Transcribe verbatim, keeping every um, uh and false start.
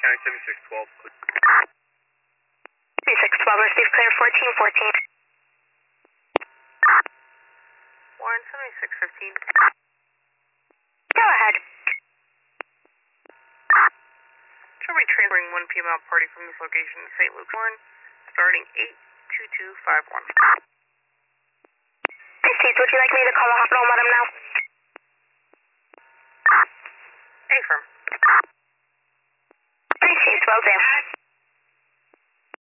County seventy-six twelve. seventy-six twelve, receive clear fourteen fourteen. Warren seventy-six fifteen. Go ahead. Should be transferring one female party from this location to Saint Luke's, Warren, starting eight two two five one. Hey, Steve, would you like me to call the hospital and let them know? Affirm. Hey, Steve, will do.